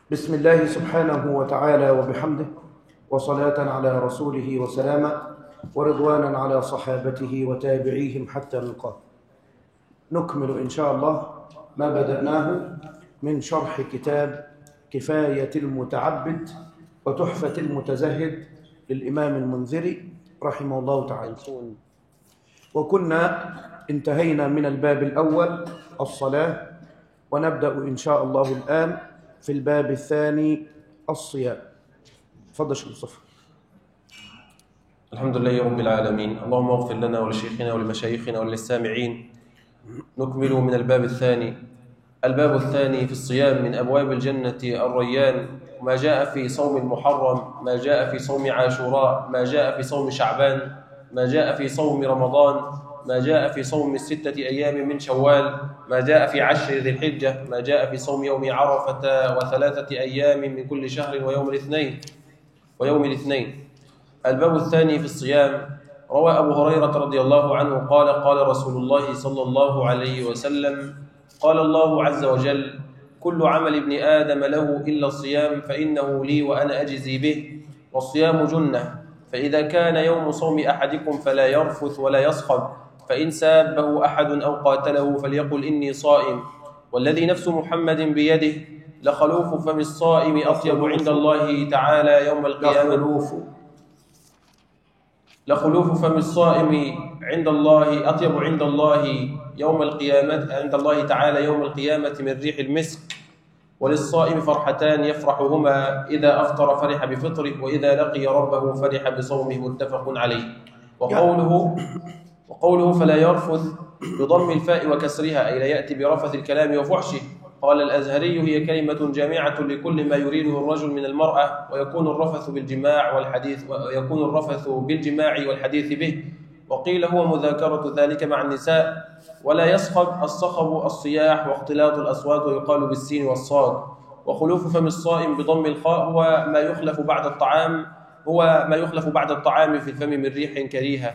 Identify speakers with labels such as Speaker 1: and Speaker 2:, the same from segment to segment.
Speaker 1: بسم الله سبحانه وتعالى وبحمده، وصلاة على رسوله وسلاما، ورضوانا على صحابته وتابعيهم حتى نلقاه. نكمل إن شاء الله ما بدأناه من شرح كتاب كفاية المتعبد وتحفة المتزهد للإمام المنذري رحمه الله تعالى. وكنا انتهينا من الباب الأول الصلاة، ونبدأ إن شاء الله الآن في الباب الثاني الصيام. تفضل شيخ مصطفى.
Speaker 2: الحمد لله رب العالمين، اللهم اغفر لنا ولشيخنا ولمشايخنا وللسامعين. نكمل من الباب الثاني. الباب الثاني في الصيام من أبواب الجنة الريان، ما جاء في صوم المحرم، ما جاء في صوم عاشوراء، ما جاء في صوم شعبان، ما جاء في صوم رمضان، ما جاء في صوم 6 أيام من شوال، ما جاء في 10 ذي الحجة، ما جاء في صوم يوم عرفة و3 أيام من كل شهر ويوم الاثنين. الباب الثاني في الصيام. روى أبو هريرة رضي الله عنه قال: قال رسول الله صلى الله عليه وسلم: قال الله عز وجل: كل عمل ابن آدم له إلا الصيام فإنه لي وأنا أجزي به، والصيام جنة، فإذا كان يوم صوم أحدكم فلا يرفث ولا يصخب، فإن سابه أحد أو قاتله فليقل إني صائم، والذي نفس محمد بيده لخلوف فم الصائم أطيب عند الله تعالى يوم القيامة. لخلوف فم الصائم عند الله أطيب عند الله يوم القيامة، عند الله تعالى يوم القيامة من ريح المسك. وللصائم فرحتان يفرحهما: إذا أفطر فرح بفطره، وإذا لقي ربه فرح بصومه، متفق عليه. وقوله فلا يرفث بضم الفاء وكسرها، أي لا يأتي برفث الكلام وفحشه. قال الأزهري: هي كلمة جامعة لكل ما يريده الرجل من المرأة، ويكون الرفث بالجماع والحديث به. وقيل هو مذاكرة ذلك مع النساء. ولا يصخب الصخب الصياح واختلاط الأصوات، ويقال بالسين والصاد. وخلوف فم الصائم بضم الخاء هو ما يخلف بعد الطعام في الفم من ريح كريهة.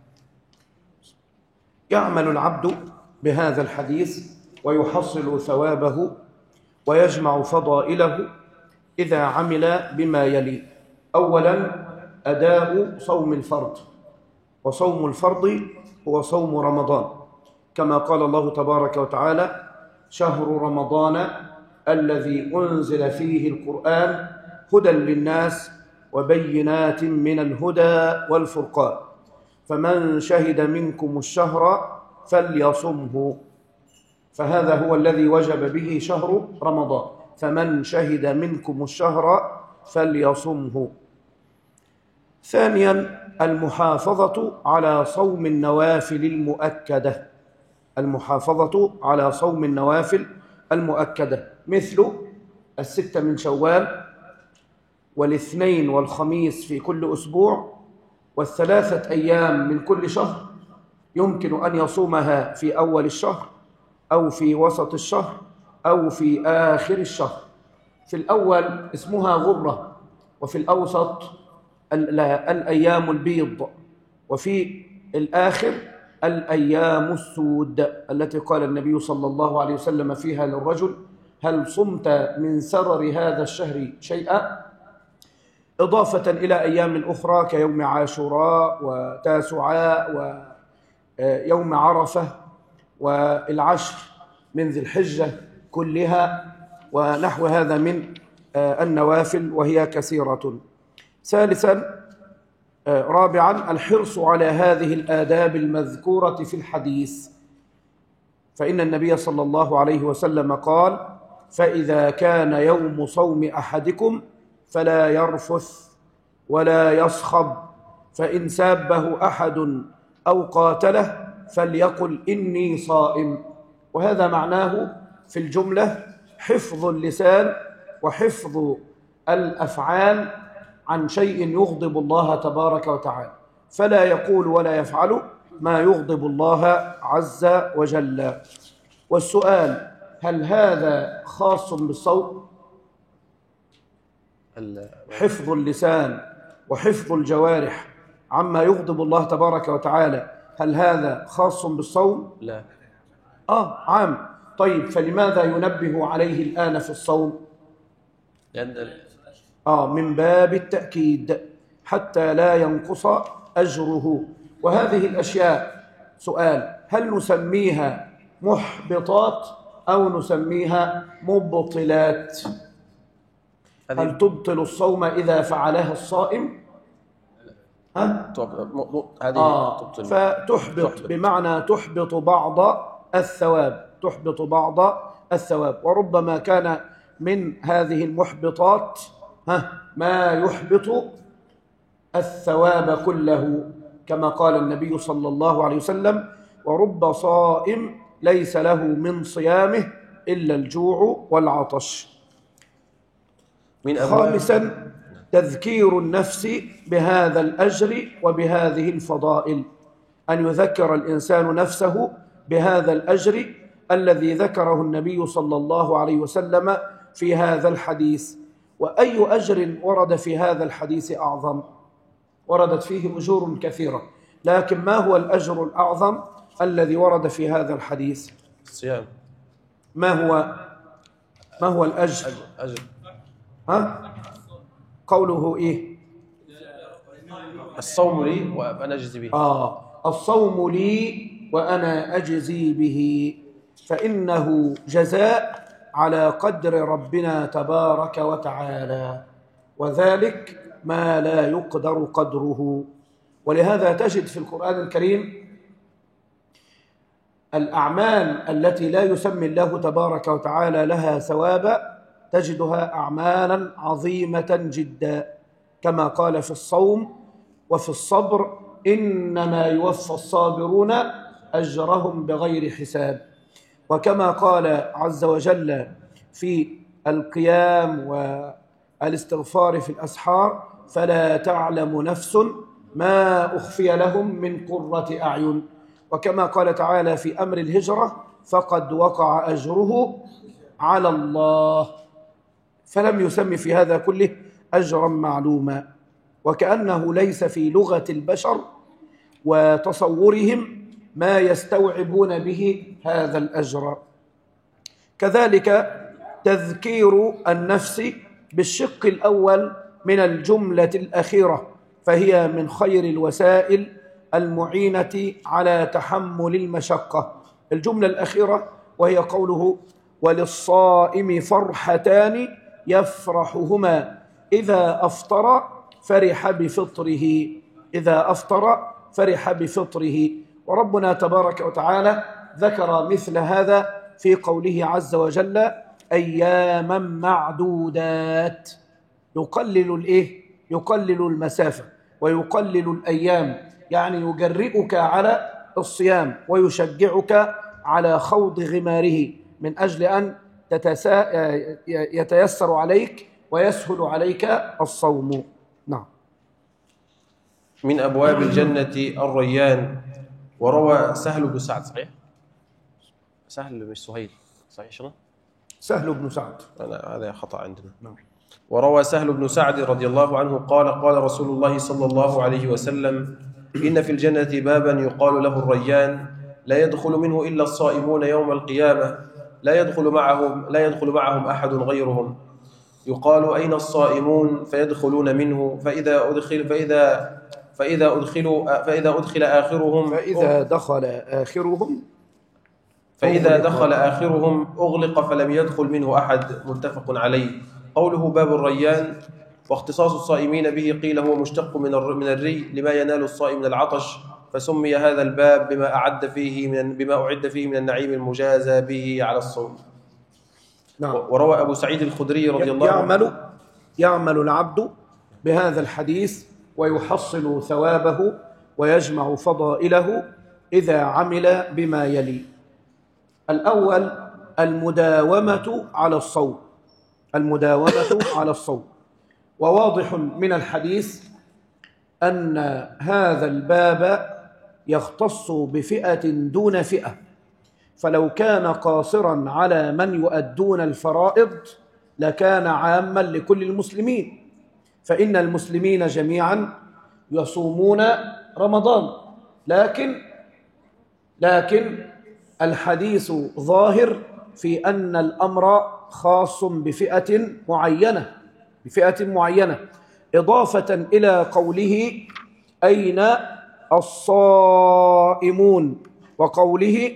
Speaker 1: يعمل العبد بهذا الحديث ويحصل ثوابه ويجمع فضائله إذا عمل بما يلي: أولا أداء صوم الفرض، وصوم الفرض هو صوم رمضان، كما قال الله تبارك وتعالى: شهر رمضان الذي أنزل فيه القرآن هدى للناس وبينات من الهدى والفرقان، فمن شهد منكم الشهر فليصمه. فهذا هو الذي وجب به شهر رمضان، فمن شهد منكم الشهر فليصمه. ثانيا المحافظة على صوم النوافل المؤكدة، المحافظة على صوم النوافل المؤكدة، مثل 6 من شوال، والاثنين والخميس في كل أسبوع، و3 أيام من كل شهر، يمكن أن يصومها في أول الشهر أو في وسط الشهر أو في آخر الشهر. في الأول اسمها غرة، وفي الأوسط الأيام البيض، وفي الآخر الأيام السود التي قال النبي صلى الله عليه وسلم فيها للرجل: هل صمت من سرر هذا الشهر شيئا؟ إضافة إلى أيام أخرى كيوم عاشوراء وتاسعاء ويوم عرفة والعشر من ذي الحجة كلها، ونحو هذا من النوافل، وهي كثيرة. ثالثا رابعا الحرص على هذه الآداب المذكورة في الحديث، فإن النبي صلى الله عليه وسلم قال: فإذا كان يوم صوم أحدكم فلا يرفث ولا يصخب، فإن سابه أحد أو قاتله فليقل إني صائم. وهذا معناه في الجملة حفظ اللسان وحفظ الأفعال عن شيء يغضب الله تبارك وتعالى، فلا يقول ولا يفعل ما يغضب الله عز وجل. والسؤال: هل هذا خاص بالصوم؟ حفظ اللسان وحفظ الجوارح عما يغضب الله تبارك وتعالى، هل هذا خاص بالصوم؟
Speaker 2: لا.
Speaker 1: عام. طيب، فلماذا ينبه عليه الآن في الصوم؟
Speaker 2: لأن
Speaker 1: من باب التأكيد حتى لا ينقص أجره. وهذه الأشياء سؤال، هل نسميها محبطات أو نسميها مبطلات؟ هل تبطل الصوم إذا فعلها الصائم؟
Speaker 2: هذه تبطل.
Speaker 1: فتحبط بمعنى تحبط بعض الثواب، تحبط بعض الثواب. وربما كان من هذه المحبطات ما يحبط الثواب كله، كما قال النبي صلى الله عليه وسلم: ورب صائم ليس له من صيامه إلا الجوع والعطش. خامسا، تذكير النفس بهذا الأجر وبهذه الفضائل، أن يذكر الإنسان نفسه بهذا الأجر الذي ذكره النبي صلى الله عليه وسلم في هذا الحديث. وأي أجر ورد في هذا الحديث أعظم؟ وردت فيه أجور كثيرة، لكن ما هو الأجر الأعظم الذي ورد في هذا الحديث؟
Speaker 2: الصيام.
Speaker 1: ما هو الأجر؟
Speaker 2: أجر.
Speaker 1: قوله إيه؟
Speaker 2: الصوم لي وأنا أجزي به.
Speaker 1: الصوم لي وأنا أجزي به، فإنه جزاء على قدر ربنا تبارك وتعالى، وذلك ما لا يقدر قدره. ولهذا تجد في القرآن الكريم الأعمال التي لا يسمي الله تبارك وتعالى لها ثوابا تجدها أعمالا عظيمة جدا، كما قال في الصوم وفي الصبر: إنما يوفى الصابرون أجرهم بغير حساب. وكما قال عز وجل في القيام والاستغفار في الأسحار: فلا تعلم نفس ما أخفي لهم من قرة أعين. وكما قال تعالى في أمر الهجرة: فقد وقع أجره على الله. فلم يسمي في هذا كله أجرا معلوما، وكأنه ليس في لغة البشر وتصورهم ما يستوعبون به هذا الأجر. كذلك تذكير النفس بالشق الأول من الجملة الأخيرة، فهي من خير الوسائل المعينة على تحمل المشقة. الجملة الأخيرة وهي قوله: وللصائم فرحتان يفرحهما إذا أفطر فرح بفطره، إذا أفطر فرح بفطره. وربنا تبارك وتعالى ذكر مثل هذا في قوله عز وجل: أياما معدودات. يقلل المسافة ويقلل الأيام، يعني يجرئك على الصيام ويشجعك على خوض غماره من أجل أن يتيسر عليك ويسهل عليك الصوم. نعم.
Speaker 2: من أبواب الجنة الريان. وروى سهل بن سعد، صحيح؟ سهل مش سهيل، صحيح شنو؟
Speaker 1: سهل بن سعد،
Speaker 2: هذا خطأ عندنا.
Speaker 1: نعم.
Speaker 2: وروى سهل بن سعد رضي الله عنه قال رسول الله صلى الله عليه وسلم: إن في الجنة بابا يقال له الريان، لا يدخل منه إلا الصائمون يوم القيامة، لا يدخل معهم أحد غيرهم. يقال: أين الصائمون؟ فيدخلون منه، فإذا دخل آخرهم أغلق فلم يدخل منه أحد. متفق عليه. قوله باب الريان واختصاص الصائمين به قيل هو مشتق من الري لما ينال الصائم من العطش، فسمي هذا الباب بما أعد فيه من النعيم المجازى به على الصوم.
Speaker 1: نعم.
Speaker 2: وروى أبو سعيد الخدري رضي الله عنه:
Speaker 1: يعمل العبد بهذا الحديث ويحصل ثوابه ويجمع فضائله إذا عمل بما يلي. الأول: المداومة على الصوم. وواضح من الحديث أن هذا الباب يختص بفئة دون فئة، فلو كان قاصرا على من يؤدون الفرائض لكان عاما لكل المسلمين، فإن المسلمين جميعا يصومون رمضان، لكن الحديث ظاهر في أن الأمر خاص بفئة معينة، إضافة إلى قوله أين الصائمون، وقوله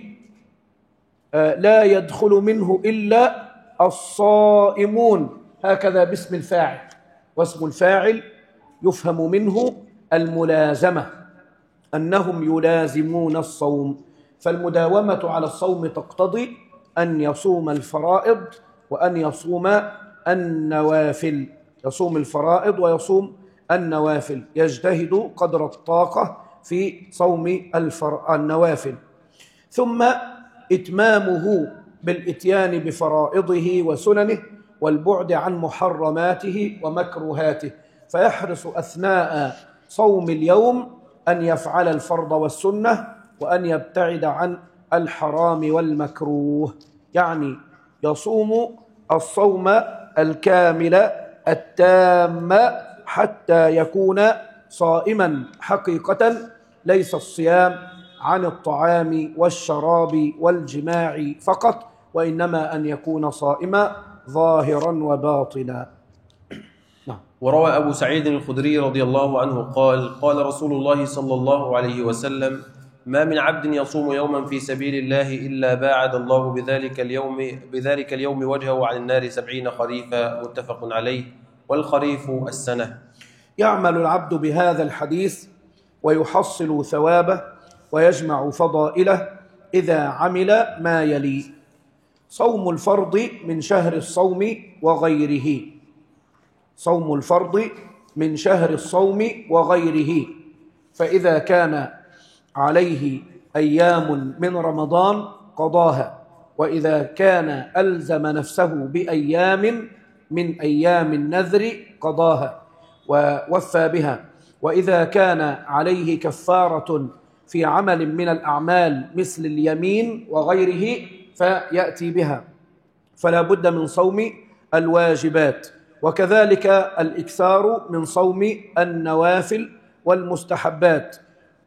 Speaker 1: لا يدخل منه إلا الصائمون، هكذا باسم الفاعل، واسم الفاعل يفهم منه الملازمة، أنهم يلازمون الصوم، فالمداومة على الصوم تقتضي أن يصوم الفرائض وأن يصوم النوافل، يصوم الفرائض ويصوم النوافل، يجتهد قدر الطاقة في صوم النوافل، ثم إتمامه بالإتيان بفرائضه وسننه والبعد عن محرماته ومكروهاته، فيحرص أثناء صوم اليوم أن يفعل الفرض والسنة وأن يبتعد عن الحرام والمكروه، يعني يصوم الصوم الكامل التام حتى يكون صائما حقيقة، ليس الصيام عن الطعام والشراب والجماع فقط، وإنما أن يكون صائما ظاهرا وباطنا.
Speaker 2: وروى أبو سعيد الخدري رضي الله عنه قال: قال رسول الله صلى الله عليه وسلم: ما من عبد يصوم يوما في سبيل الله إلا باعد الله بذلك اليوم وجهه عن النار 70 خريفا، متفق عليه، والخريف السنة.
Speaker 1: يعمل العبد بهذا الحديث ويحصل ثوابه ويجمع فضائله إذا عمل ما يلي: صوم الفرض من شهر الصوم وغيره، صوم الفرض من شهر الصوم وغيره، فإذا كان عليه أيام من رمضان قضاها، وإذا كان ألزم نفسه بأيام من أيام النذر قضاها ووفى بها، وإذا كان عليه كفارة في عمل من الأعمال مثل اليمين وغيره فيأتي بها، فلا بد من صوم الواجبات، وكذلك الإكثار من صوم النوافل والمستحبات،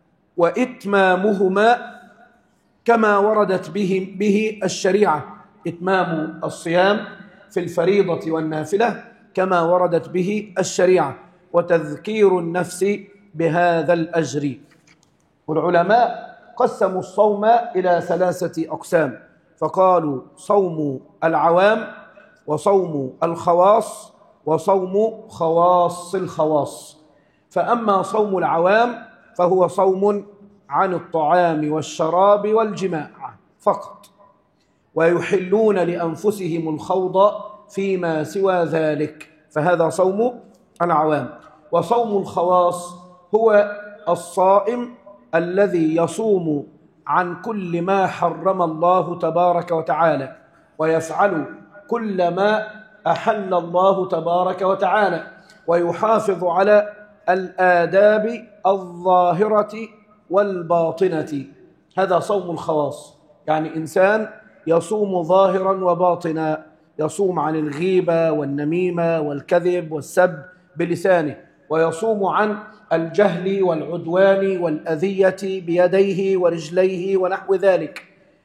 Speaker 1: وإتمامهما كما وردت به الشريعة، إتمام الصيام في الفريضة والنافلة كما وردت به الشريعة، وتذكير النفس بهذا الأجر. والعلماء قسموا الصوم إلى 3 أقسام، فقالوا: صوم العوام، وصوم الخواص، وصوم خواص الخواص. فأما صوم العوام فهو صوم عن الطعام والشراب والجماع فقط، ويحلون لأنفسهم الخوض فيما سوى ذلك، فهذا صوم العوام. وصوم الخواص هو الصائم الذي يصوم عن كل ما حرم الله تبارك وتعالى، ويفعل كل ما أحل الله تبارك وتعالى، ويحافظ على الآداب الظاهرة والباطنة، هذا صوم الخواص. يعني إنسان يصوم ظاهرا وباطنا، يصوم عن الغيبة والنميمة والكذب والسب بلسانه، ويصوم عن الجهل والعدوان والأذية بيديه ورجليه ونحو ذلك،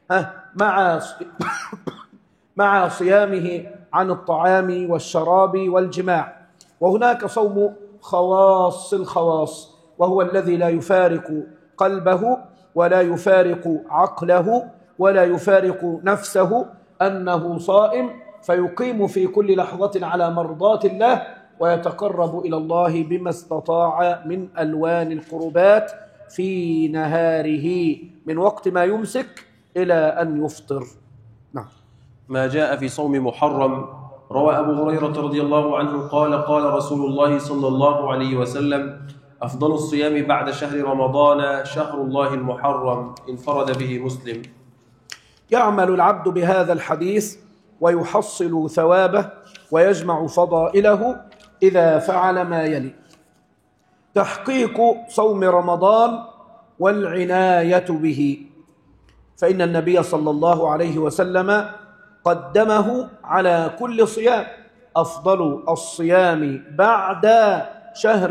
Speaker 1: مع صيامه عن الطعام والشراب والجماع. وهناك صوم خواص الخواص، وهو الذي لا يفارق قلبه ولا يفارق عقله ولا يفارق نفسه أنه صائم، فيقيم في كل لحظة على مرضاة الله، ويتقرب إلى الله بما استطاع من ألوان القربات في نهاره من وقت ما يمسك إلى أن يفطر. نعم.
Speaker 2: ما جاء في صوم محرم: روى أبو هريرة رضي الله عنه قال: قال رسول الله صلى الله عليه وسلم: أفضل الصيام بعد شهر رمضان شهر الله المحرم، انفرد به مسلم.
Speaker 1: يعمل العبد بهذا الحديث ويحصل ثوابه ويجمع فضائله إذا فعل ما يلي: تحقيق صوم رمضان والعناية به، فإن النبي صلى الله عليه وسلم قدمه على كل صيام، أفضل الصيام بعد شهر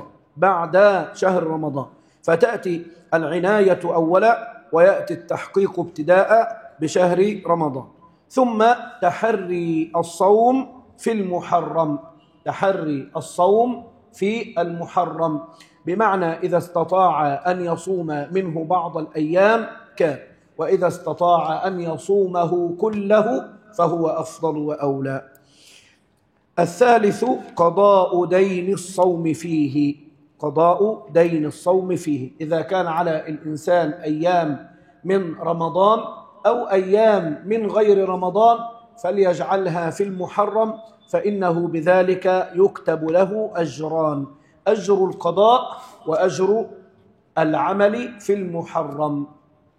Speaker 1: رمضان، فتأتي العناية أولا ويأتي التحقيق ابتداء بشهر رمضان. ثم تحري الصوم في المحرم، تحري الصوم في المحرم، بمعنى إذا استطاع أن يصوم منه بعض الأيام كان، وإذا استطاع أن يصومه كله فهو أفضل وأولى. الثالث قضاء دين الصوم فيه، قضاء دين الصوم فيه، إذا كان على الإنسان أيام من رمضان أو أيام من غير رمضان فليجعلها في المحرم، فإنه بذلك يكتب له أجران، أجر القضاء وأجر العمل في المحرم.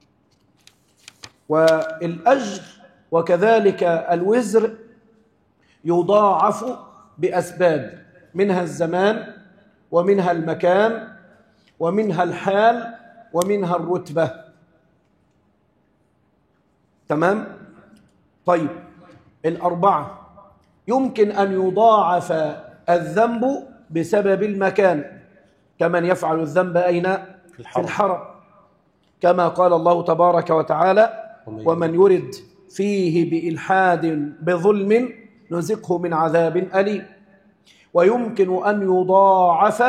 Speaker 1: والأجر وكذلك الوزر يضاعف بأسباب، منها الزمان ومنها المكان ومنها الحال ومنها الرتبة. تمام؟ طيب، الأربعة يمكن أن يضاعف الذنب بسبب المكان، كمن يفعل الذنب أين؟ في الحرم، كما قال الله تبارك وتعالى: ومن يرد فيه بإلحاد بظلم نزقه من عذاب أليم. ويمكن أن يضاعف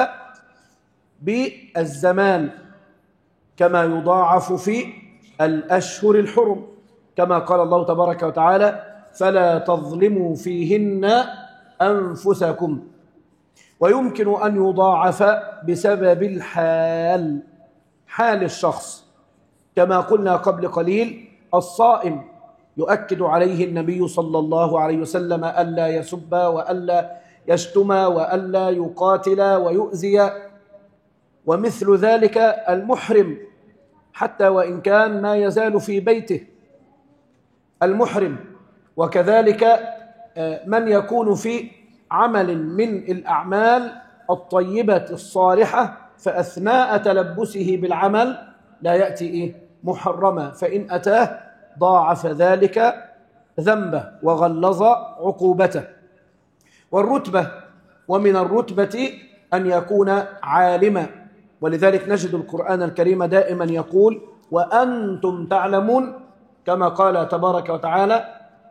Speaker 1: بالزمان، كما يضاعف في الأشهر الحرم، كما قال الله تبارك وتعالى: فلا تظلموا فيهن أنفسكم. ويمكن أن يضاعف بسبب الحال، حال الشخص، كما قلنا قبل قليل: الصائم يؤكد عليه النبي صلى الله عليه وسلم ألا يسب وألا يشتم وألا يقاتل ويؤذي، ومثل ذلك المحرم حتى وإن كان ما يزال في بيته المحرم، وكذلك من يكون في عمل من الأعمال الطيبة الصالحة فأثناء تلبسه بالعمل لا يأتي محرما، فإن أتاه ضاعف ذلك ذنبه وغلظ عقوبته. والرتبة، ومن الرتبة أن يكون عالما، ولذلك نجد القرآن الكريم دائما يقول: وأنتم تعلمون، كما قال تبارك وتعالى: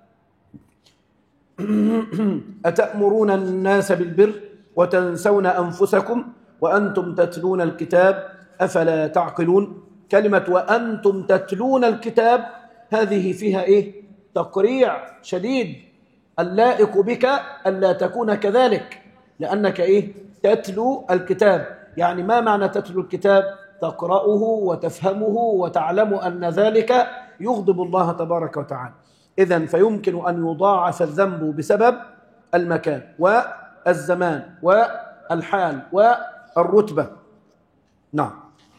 Speaker 1: أتأمرون الناس بالبر وتنسون أنفسكم وأنتم تتلون الكتاب أفلا تعقلون. كلمة وأنتم تتلون الكتاب هذه فيها تقريع شديد، اللائق بك ألا تكون كذلك، لأنك تتلو الكتاب. يعني ما معنى تتلو الكتاب؟ تقرأه وتفهمه وتعلم أن ذلك يغضب الله تبارك وتعالى. إذن فيمكن أن يضاعف الذنب بسبب المكان والزمان والحال والرتبة. نعم.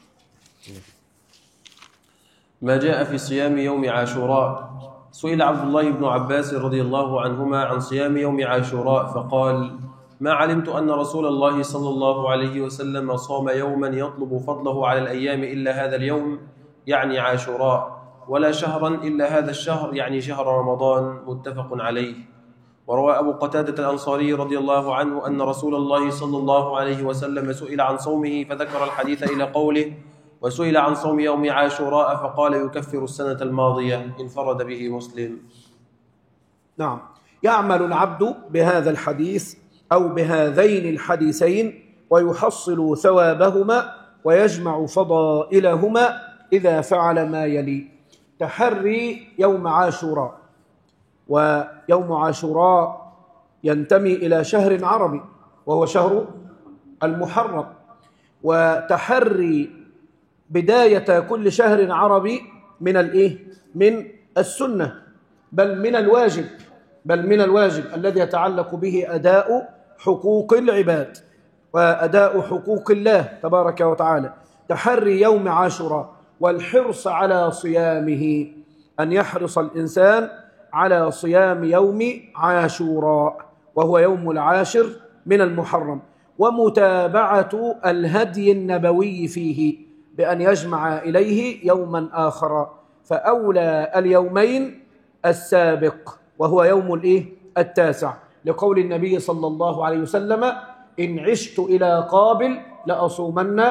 Speaker 2: ما جاء في صيام يوم عاشوراء. سئل عبد الله بن عباس رضي الله عنهما عن صيام يوم عاشوراء فقال: ما علمت أن رسول الله صلى الله عليه وسلم صام يوما يطلب فضله على الأيام إلا هذا اليوم، يعني عاشوراء، ولا شهرا إلا هذا الشهر، يعني شهر رمضان، متفق عليه. وروى أبو قتادة الأنصاري رضي الله عنه أن رسول الله صلى الله عليه وسلم سئل عن صومه فذكر الحديث إلى قوله: وسئل عن صوم يوم عاشوراء فقال: يكفر السنة الماضية، انفرد به مسلم.
Speaker 1: نعم. يعمل العبد بهذا الحديث أو بهذين الحديثين ويحصل ثوابهما ويجمع فضائلهما إذا فعل ما يلي: تحري يوم عاشوراء، ويوم عاشوراء ينتمي إلى شهر عربي وهو شهر المحرم، وتحري بداية كل شهر عربي من السنة، بل من الواجب الذي يتعلق به أداء حقوق العباد وأداء حقوق الله تبارك وتعالى. تحري يوم عاشوراء والحرص على صيامه، أن يحرص الإنسان على صيام يوم عاشوراء وهو يوم العاشر من المحرم، ومتابعة الهدي النبوي فيه بأن يجمع إليه يوما آخر، فأولى اليومين السابق وهو يوم التاسع، لقول النبي صلى الله عليه وسلم: إن عشت إلى قابل لأصومن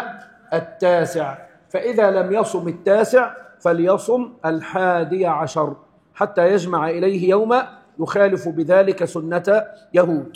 Speaker 1: التاسع، فإذا لم يصم التاسع فليصم 11 حتى يجمع إليه يوما يخالف بذلك سنة يهود.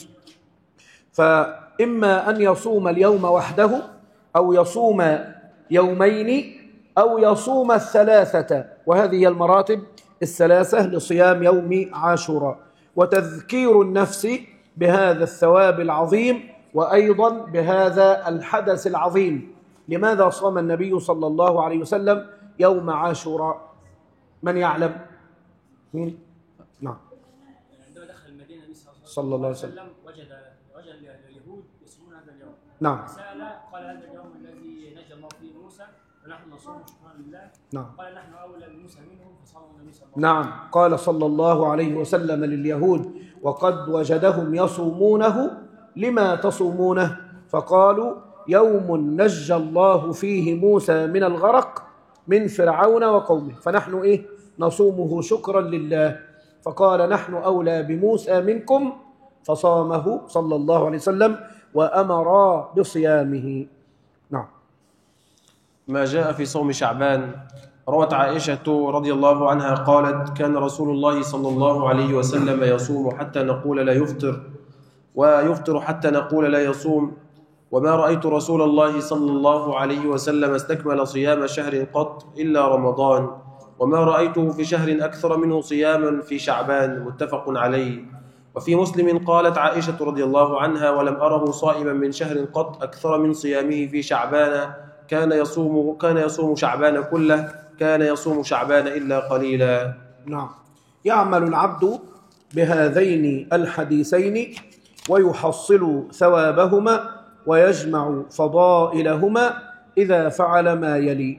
Speaker 1: فإما أن يصوم اليوم وحده أو يصوم يومين أو يصوم الثلاثة، وهذه هي المراتب الثلاثة لصيام يوم عاشوراء، وتذكير النفس بهذا الثواب العظيم وأيضا بهذا الحدث العظيم. لماذا صام النبي صلى الله عليه وسلم يوم عاشوراء؟ من يعلم؟ مين؟ نعم.
Speaker 3: عندما دخل المدينة
Speaker 1: صلى الله عليه وسلم
Speaker 3: وجد اليهود يصومون هذا اليوم.
Speaker 1: نعم.
Speaker 3: سأل قال هذا اليوم الذي نجى الله فيه موسى ونحن نصوم شكرا لله.
Speaker 1: نعم.
Speaker 3: قال نحن أولى بموسى منهم فصام النبي صلى الله عليه وسلم.
Speaker 1: نعم. قال صلى الله عليه وسلم لليهود: وقد وجدهم يصومونه لما تصومونه؟ فقالوا: يوم نجى الله فيه موسى من الغرق من فرعون وقومه، فنحن نصومه شكرا لله. فقال: نحن أولى بموسى منكم، فصامه صلى الله عليه وسلم وأمر بصيامه. نعم.
Speaker 2: ما جاء في صوم شعبان. روت عائشة رضي الله عنها قالت: كان رسول الله صلى الله عليه وسلم يصوم حتى نقول لا يفطر، ويفطر حتى نقول لا يصوم، وما رأيت رسول الله صلى الله عليه وسلم استكمل صيام شهر قط إلا رمضان، وما رأيته في شهر أكثر منه صياما في شعبان. متفق عليه. وفي مسلم قالت عائشة رضي الله عنها: ولم أره صائما من شهر قط أكثر من صيامه في شعبان، كان يصوم شعبان كله، كان يصوم شعبان إلا قليلا.
Speaker 1: نعم. يعمل العبد بهذين الحديثين ويحصل ثوابهما ويجمع فضائلهما إذا فعل ما يلي: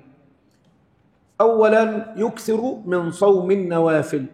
Speaker 1: أولا يكثر من صوم النوافل،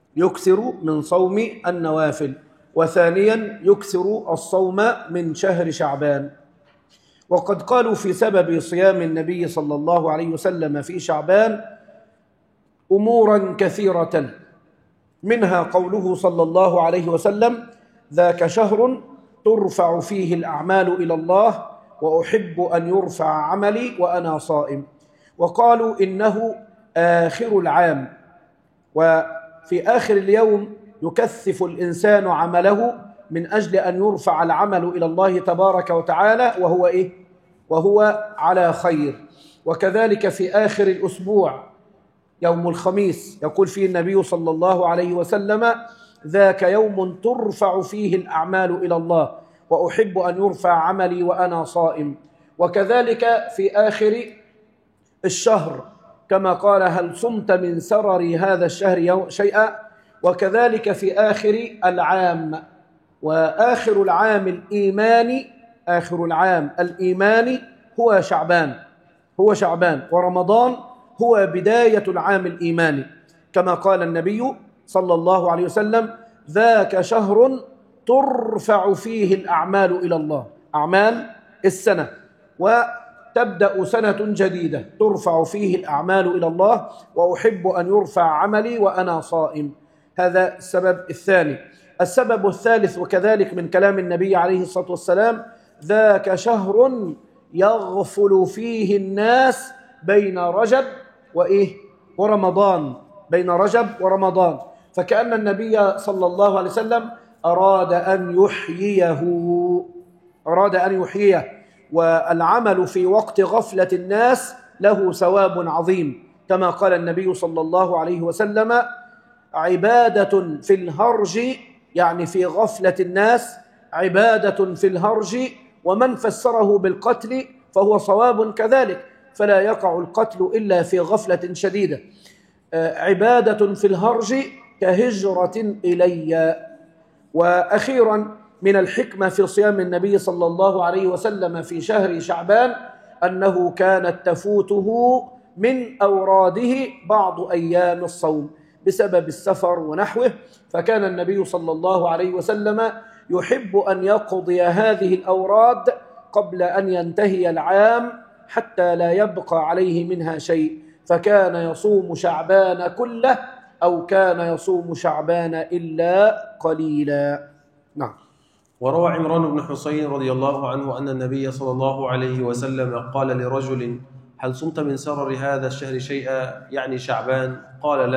Speaker 1: وثانيا يكثر الصوم من شهر شعبان. وقد قالوا في سبب صيام النبي صلى الله عليه وسلم في شعبان أمورا كثيرة، منها قوله صلى الله عليه وسلم: ذاك شهر ترفع فيه الأعمال إلى الله وأحب أن يرفع عملي وأنا صائم. وقالوا إنه آخر العام، وفي آخر اليوم يكثف الإنسان عمله من أجل أن يرفع العمل إلى الله تبارك وتعالى وهو على خير. وكذلك في آخر الأسبوع يوم الخميس يقول فيه النبي صلى الله عليه وسلم: ذاك يوم ترفع فيه الأعمال إلى الله وأحب أن يرفع عملي وأنا صائم. وكذلك في آخر الشهر كما قال: هل صمت من سرر هذا الشهر شيئا؟ وكذلك في آخر العام. وآخر العام الإيماني هو شعبان، ورمضان هو بداية العام الإيماني، كما قال النبي صلى الله عليه وسلم: ذاك شهر ترفع فيه الأعمال إلى الله، أعمال السنة، وتبدأ سنة جديدة ترفع فيه الأعمال إلى الله وأحب أن يرفع عملي وأنا صائم. هذا السبب الثاني. السبب الثالث وكذلك من كلام النبي عليه الصلاة والسلام: ذاك شهر يغفل فيه الناس بين رجب ورمضان، فكأن النبي صلى الله عليه وسلم أراد أن يحييه، والعمل في وقت غفلة الناس له ثواب عظيم، كما قال النبي صلى الله عليه وسلم: عبادة في الهرج، يعني في غفلة الناس، عبادة في الهرج، ومن فسره بالقتل فهو صواب كذلك، فلا يقع القتل إلا في غفلة شديدة. عبادة في الهرج كهجرة إلي. وأخيرا من الحكمة في صيام النبي صلى الله عليه وسلم في شهر شعبان أنه كانت تفوته من أوراده بعض أيام الصوم بسبب السفر ونحوه، فكان النبي صلى الله عليه وسلم يحب أن يقضي هذه الأوراد قبل أن ينتهي العام حتى لا يبقى عليه منها شيء، فكان يصوم شعبان كله أو كان يصوم شعبان إلا قليلا. نعم.
Speaker 2: وروى عمران بن حسين رضي الله عنه أن النبي صلى الله عليه وسلم قال لرجل: هل صمت من سرر هذا الشهر شيئا، يعني شعبان؟ قال: لا.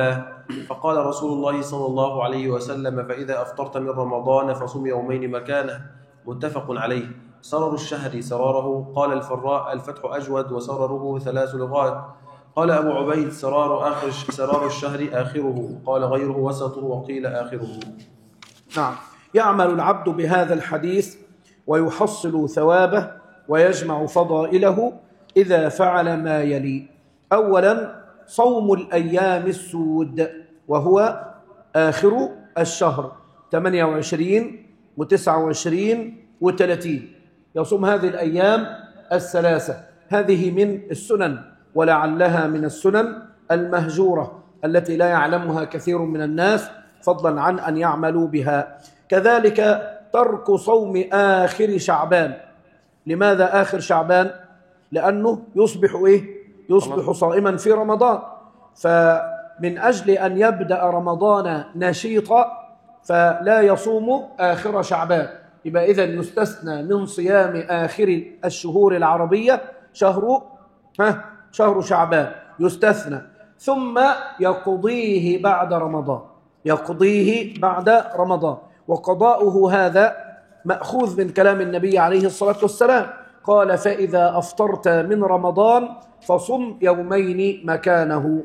Speaker 2: فقال رسول الله صلى الله عليه وسلم: فإذا أفطرت من رمضان فصم يومين مكانه. متفق عليه. سرر الشهر سراره. قال الفراء: الفتح أجود وسرره 3 لغات. قال أبو عبيد: سرار الشهر آخره. قال غيره وسطه وقيل آخره.
Speaker 1: نعم. يعمل العبد بهذا الحديث ويحصل ثوابه ويجمع فضائله إذا فعل ما يلي: أولا صوم الأيام السود، وهو آخر الشهر 28 و29 و30، يصوم هذه الأيام الثلاثة. هذه من السنن، ولعلها من السنن المهجورة التي لا يعلمها كثير من الناس، فضلا عن أن يعملوا بها. كذلك ترك صوم آخر شعبان. لماذا آخر شعبان؟ لأنه يصبح صائما في رمضان، فمن أجل أن يبدأ رمضان نشيطا فلا يصوم آخر شعبان. يبقى إذن يستثنى من صيام آخر الشهور العربية شهر شعبان يستثنى، ثم يقضيه بعد رمضان. وقضاؤه هذا مأخوذ من كلام النبي عليه الصلاة والسلام، قال: فإذا أفطرت من رمضان فصم يومين مكانه،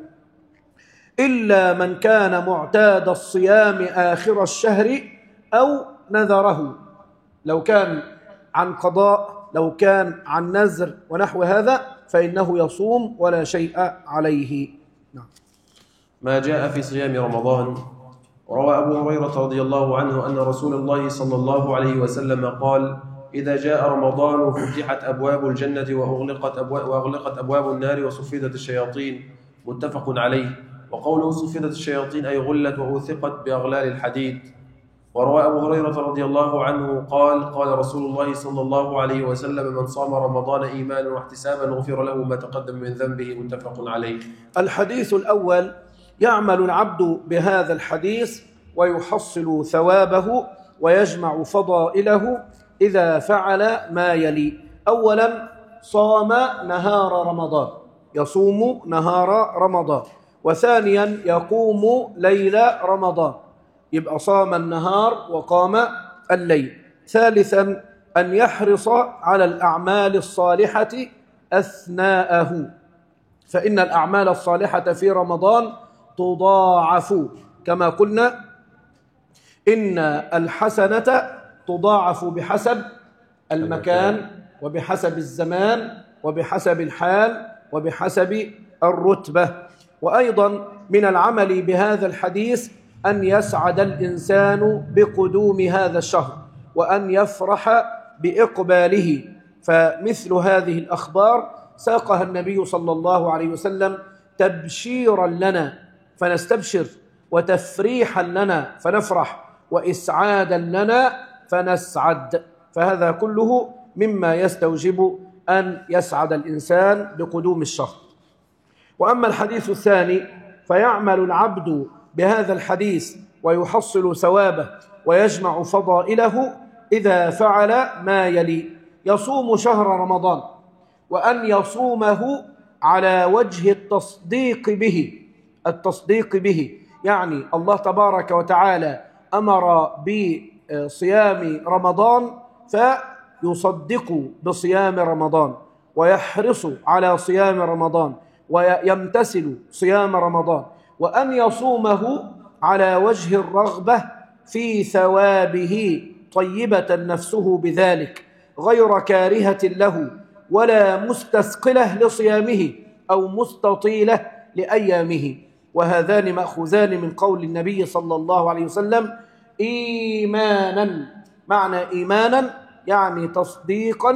Speaker 1: إلا من كان معتاد الصيام آخر الشهر أو نذره. لو كان عن قضاء، لو كان عن نذر ونحو هذا، فإنه يصوم ولا شيء عليه. نعم.
Speaker 2: ما جاء في صيام رمضان. وروى أبو هريرة رضي الله عنه أن رسول الله صلى الله عليه وسلم قال: إذا جاء رمضان فتحت أبواب الجنة وأغلقت أبواب النار وصفدت الشياطين. متفق عليه. وقوله صفدت الشياطين أي غلت وأوثقت بأغلال الحديد. وروى أبو هريرة رضي الله عنه قال: قال رسول الله صلى الله عليه وسلم: من صام رمضان إيمانا واحتسابا غفر له ما تقدم من ذنبه. متفق عليه.
Speaker 1: الحديث الأول: يعمل العبد بهذا الحديث ويحصل ثوابه ويجمع فضائله إذا فعل ما يلي: أولا صام نهار رمضان، يصوم نهار رمضان. وثانيا يقوم ليل رمضان، يبقى صام النهار وقام الليل. ثالثا أن يحرص على الأعمال الصالحة أثناءه، فإن الأعمال الصالحة في رمضان تضاعف، كما قلنا إن الحسنة تضاعف بحسب المكان وبحسب الزمان وبحسب الحال وبحسب الرتبة. وأيضا من العمل بهذا الحديث أن يسعد الإنسان بقدوم هذا الشهر وأن يفرح بإقباله، فمثل هذه الأخبار ساقها النبي صلى الله عليه وسلم تبشيرا لنا فنستبشر، وتفريحا لنا فنفرح، وإسعادا لنا فنسعد، فهذا كله مما يستوجب أن يسعد الإنسان بقدوم الشهر. وأما الحديث الثاني: فيعمل العبد بهذا الحديث ويحصل ثوابه ويجمع فضائله إذا فعل ما يلي: يصوم شهر رمضان، وأن يصومه على وجه التصديق به، يعني الله تبارك وتعالى أمر بصيام رمضان فيصدق بصيام رمضان ويحرص على صيام رمضان ويمتثل صيام رمضان، وأن يصومه على وجه الرغبة في ثوابه طيبة نفسه بذلك، غير كارهة له ولا مستثقلة لصيامه أو مستطيلة لأيامه. وهذان مأخوذان من قول النبي صلى الله عليه وسلم: إيمانا. معنى إيمانا يعني تصديقا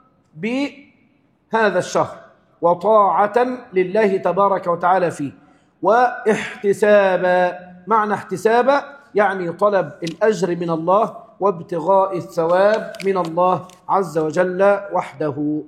Speaker 1: بهذا الشهر وطاعة لله تبارك وتعالى فيه. واحتسابا، معنى احتسابا يعني طلب الأجر من الله وابتغاء الثواب من الله عز وجل وحده.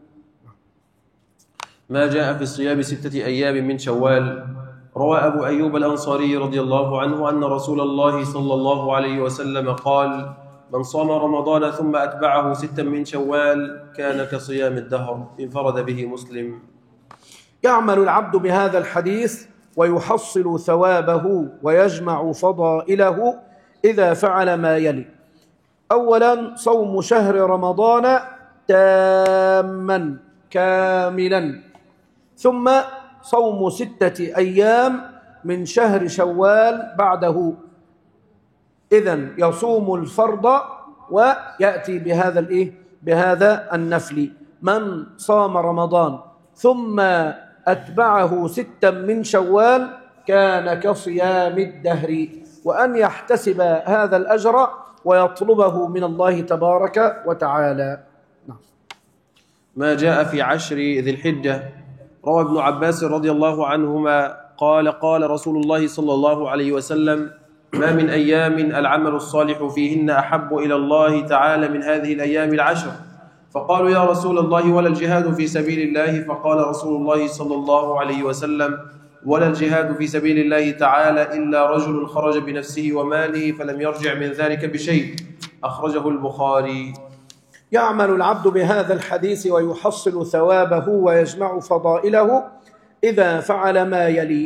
Speaker 2: ما جاء في صيام 6 أيام من شوال. روى أبو أيوب الأنصاري رضي الله عنه أن رسول الله صلى الله عليه وسلم قال: من صام رمضان ثم أتبعه 6 من شوال كان كصيام الدهر. انفرد به مسلم.
Speaker 1: يعمل العبد بهذا الحديث ويحصل ثوابه ويجمع فضائله إذا فعل ما يلي: أولا صوم شهر رمضان تاما كاملا، ثم صوم 6 أيام من شهر شوال بعده. إذن يصوم الفرض ويأتي بهذا النفل. من صام رمضان ثم أتبعه 6 من شوال كان كصيام الدهر، وأن يحتسب هذا الأجر ويطلبه من الله تبارك وتعالى.
Speaker 2: ما جاء في 10 ذي الحجة. روى ابن عباس رضي الله عنهما قال: قال رسول الله صلى الله عليه وسلم: ما من أيام العمل الصالح فيهن أحب إلى الله تعالى من هذه الأيام 10. فقالوا: يا رسول الله ولا الجهاد في سبيل الله؟ فقال رسول الله صلى الله عليه وسلم: ولا الجهاد في سبيل الله تعالى إلا رجل خرج بنفسه وماله فلم يرجع من ذلك بشيء. أخرجه البخاري.
Speaker 1: يعمل العبد بهذا الحديث ويحصل ثوابه ويجمع فضائله إذا فعل ما يلي: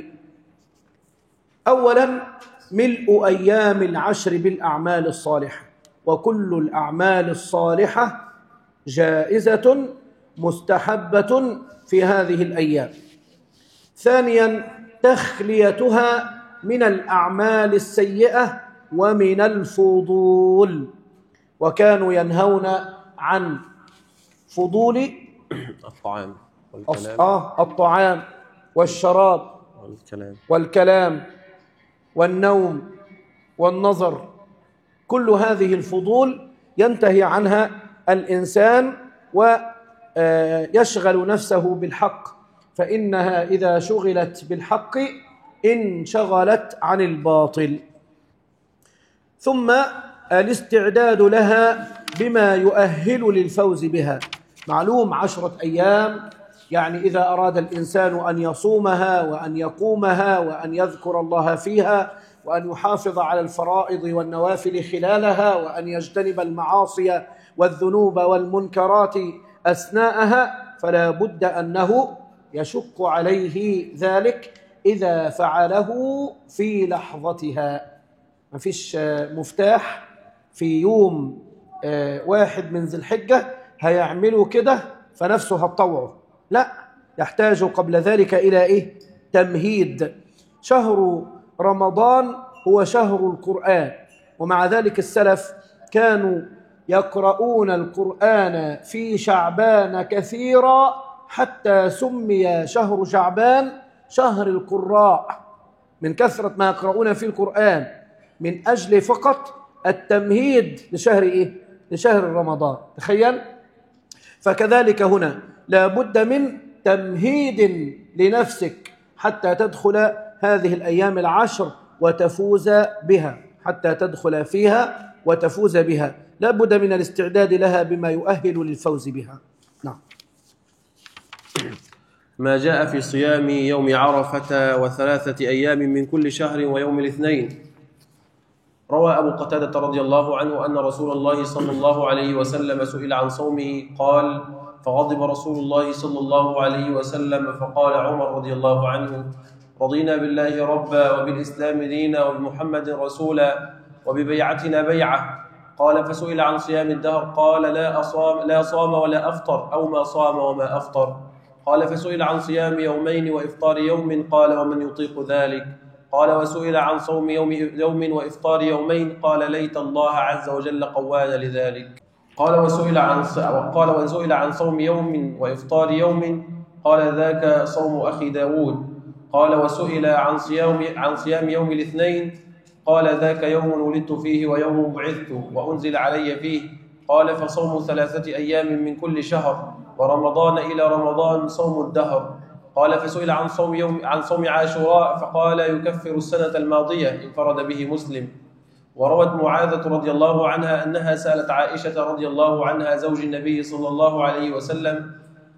Speaker 1: أولا ملء أيام 10 بالأعمال الصالحة، وكل الأعمال الصالحة جائزة مستحبة في هذه الأيام. ثانيا تخليتها من الأعمال السيئة ومن الفضول، وكانوا ينهون عن فضول الطعام والشراب والكلام والنوم والنظر. كل هذه الفضول ينتهي عنها الإنسان ويشغل نفسه بالحق، فإنها إذا شغلت بالحق انشغلت عن الباطل. ثم الاستعداد لها بما يؤهل للفوز بها. معلوم 10 أيام، يعني إذا أراد الإنسان أن يصومها وأن يقومها وأن يذكر الله فيها وأن يحافظ على الفرائض والنوافل خلالها وأن يجتنب المعاصي والذنوب والمنكرات أثناءها، فلا بد أنه يشق عليه ذلك إذا فعله في لحظتها. ما فيش مفتاح في يوم 1 من ذي الحجة هيعملوا كده فنفسه هتطوعه، لا، يحتاج قبل ذلك إلى تمهيد. شهر رمضان هو شهر القرآن، ومع ذلك السلف كانوا يقرؤون القرآن في شعبان كثيرا حتى سمي شهر شعبان شهر القراء، من كثرة ما يقرؤون في القرآن من أجل فقط التمهيد لشهر لشهر رمضان. تخيل. فكذلك هنا لا بد من تمهيد لنفسك حتى تدخل هذه الأيام 10 وتفوز بها، حتى تدخل فيها وتفوز بها لا بد من الاستعداد لها بما يؤهل للفوز بها. نعم.
Speaker 2: ما جاء في صيام يوم عرفة و3 أيام من كل شهر ويوم الاثنين. روى أبو قتادة رضي الله عنه أن رسول الله صلى الله عليه وسلم سئل عن صومه قال: فغضب رسول الله صلى الله عليه وسلم فقال عمر رضي الله عنه: رضينا بالله ربا وبالإسلام دينا وبمحمد رسولا وببيعتنا بيعة. قال: فسئل عن صيام الدهر قال: لا صام ولا أفطر، أو ما صام وما أفطر. قال: فسئل عن صيام يومين وإفطار يوم قال: ومن يطيق ذلك؟ قال: وسئل عن صوم يوم وإفطار يومين قال: ليت الله عز وجل قوانا لذلك. قال: وسئل عن صوم يوم وإفطار يوم قال: ذاك صوم أخي داود. قال: وسئل عن صيام يوم الاثنين قال: ذاك يوم ولدت فيه ويوم بعثت وأنزل علي فيه. قال: فصوم 3 أيام من كل شهر، ورمضان إلى رمضان صوم الدهر. قال: فسئل عن صوم عاشوراء فقال: يكفر السنة الماضية. انفرد به مسلم. وروت معاذة رضي الله عنها أنها سألت عائشة رضي الله عنها زوج النبي صلى الله عليه وسلم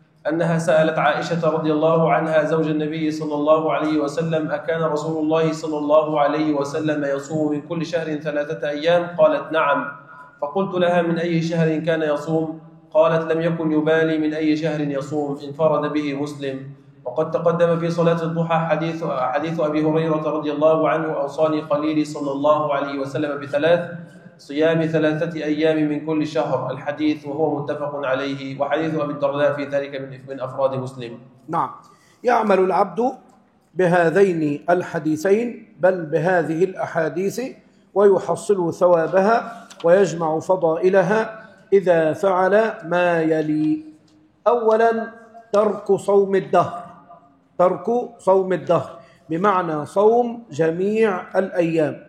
Speaker 2: أكان رسول الله صلى الله عليه وسلم يصوم من كل شهر 3 أيام؟ قالت: نعم. فقلت لها: من أي شهر كان يصوم؟ قالت: لم يكن يبالي من أي شهر يصوم. انفرد به مسلم. وقد تقدم في صلاة الضحى حديث أبي هريرة رضي الله عنه: أوصاني خليلي صلى الله عليه وسلم بثلاث: صيام 3 أيام من كل شهر، الحديث، وهو متفق عليه. وحديث أبي الدرداء في ذلك من أفراد مسلم.
Speaker 1: نعم، يعمل العبد بهذين الحديثين بل بهذه الأحاديث ويحصل ثوابها ويجمع فضائلها إذا فعل ما يلي: أولا ترك صوم الدهر، ترك صوم الدهر بمعنى صوم جميع الأيام،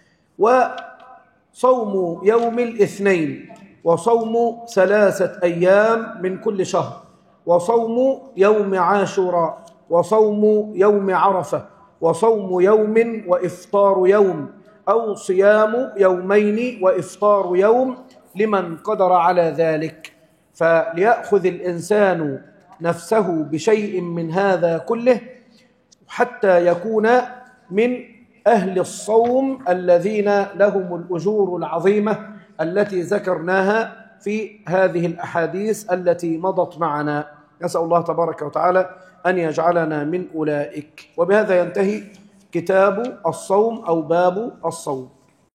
Speaker 1: وصوم يوم الاثنين، وصوم 3 أيام من كل شهر، وصوم يوم عاشوراء، وصوم يوم عرفة، وصوم يوم وإفطار يوم، أو صيام يومين وإفطار يوم لمن قدر على ذلك. فليأخذ الإنسان نفسه بشيء من هذا كله حتى يكون من أهل الصوم الذين لهم الأجور العظيمة التي ذكرناها في هذه الأحاديث التي مضت معنا. نسأل الله تبارك وتعالى أن يجعلنا من أولئك. وبهذا ينتهي كتاب الصوم أو باب الصوم.